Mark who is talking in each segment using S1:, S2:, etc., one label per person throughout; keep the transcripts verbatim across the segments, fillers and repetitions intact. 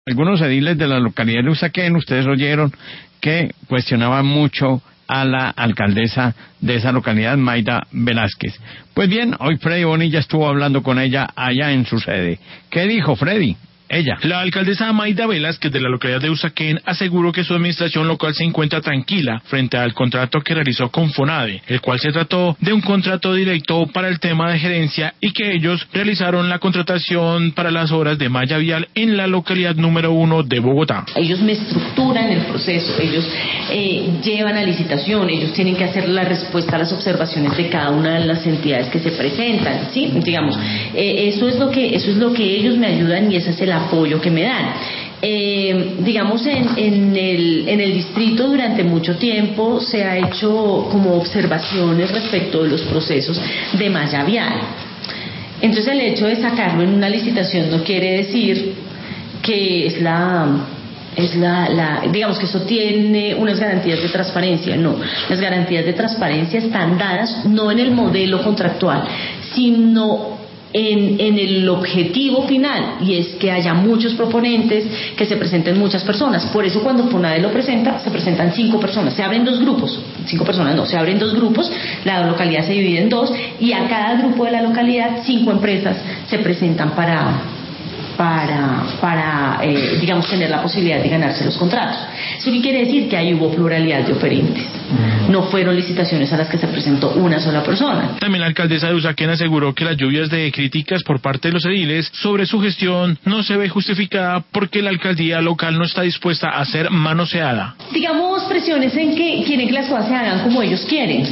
S1: Algunos ediles de la localidad de Usaquén, ustedes oyeron que cuestionaban mucho a la alcaldesa de esa localidad, Mayda Velázquez. Pues bien, hoy Freddy Bonilla estuvo hablando con ella allá en su sede. ¿Qué dijo Freddy? Ella.
S2: La alcaldesa Mayda Velázquez de la localidad de Usaquén aseguró que su administración local se encuentra tranquila frente al contrato que realizó con FONADE, el cual se trató de un contrato directo para el tema de gerencia y que ellos realizaron la contratación para las obras de malla vial en la localidad número uno de Bogotá.
S3: Ellos me estructuran el proceso, ellos eh, llevan a licitación, ellos tienen que hacer la respuesta a las observaciones de cada una de las entidades que se presentan, ¿sí? Digamos, eh, eso es lo que eso es lo que ellos me ayudan y ese es el apoyo que me dan. Eh, digamos, en, en, el, en el distrito durante mucho tiempo se ha hecho como observaciones respecto de los procesos de malla vial. Entonces el hecho de sacarlo en una licitación no quiere decir que es la... es la, la, digamos que eso tiene unas garantías de transparencia. No, las garantías de transparencia están dadas no en el modelo contractual, sino En, en el objetivo final, y es que haya muchos proponentes, que se presenten muchas personas. Por eso cuando FONADE lo presenta, se presentan cinco personas, se abren dos grupos, cinco personas no, se abren dos grupos, la localidad se divide en dos, y a cada grupo de la localidad, cinco empresas se presentan para, para, para eh, digamos, tener la posibilidad de ganarse los contratos. ¿Eso qué quiere decir? Que ahí hubo pluralidad de oferentes. No fueron licitaciones a las que se presentó una sola persona.
S2: También la alcaldesa de Usaquén aseguró que las lluvias de críticas por parte de los ediles sobre su gestión no se ve justificada porque la alcaldía local no está dispuesta a ser manoseada.
S3: Digamos, presiones en que quieren que las cosas se hagan como ellos quieren,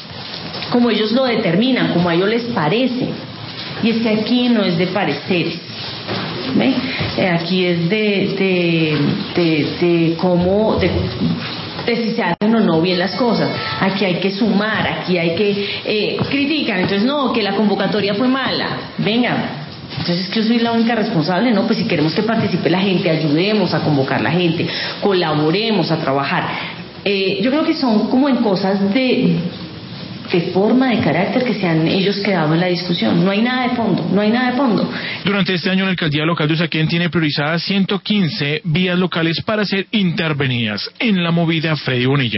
S3: como ellos lo determinan, como a ellos les parece. Y es que aquí no es de pareceres. ¿Ve? Eh, aquí es de de, de, de cómo de, de si se hacen o no bien las cosas. Aquí hay que sumar, aquí hay que eh, critican, entonces no, que la convocatoria fue mala, venga, entonces es que yo soy la única responsable. No, pues si queremos que participe la gente, ayudemos a convocar la gente, colaboremos a trabajar. Eh, yo creo que son como en cosas de de forma, de carácter, que se han ellos quedado en la discusión. No hay nada de fondo, no hay nada de fondo.
S2: Durante este año la alcaldía local de Usaquén tiene priorizadas ciento quince vías locales para ser intervenidas en la movida Freddy Bonilla.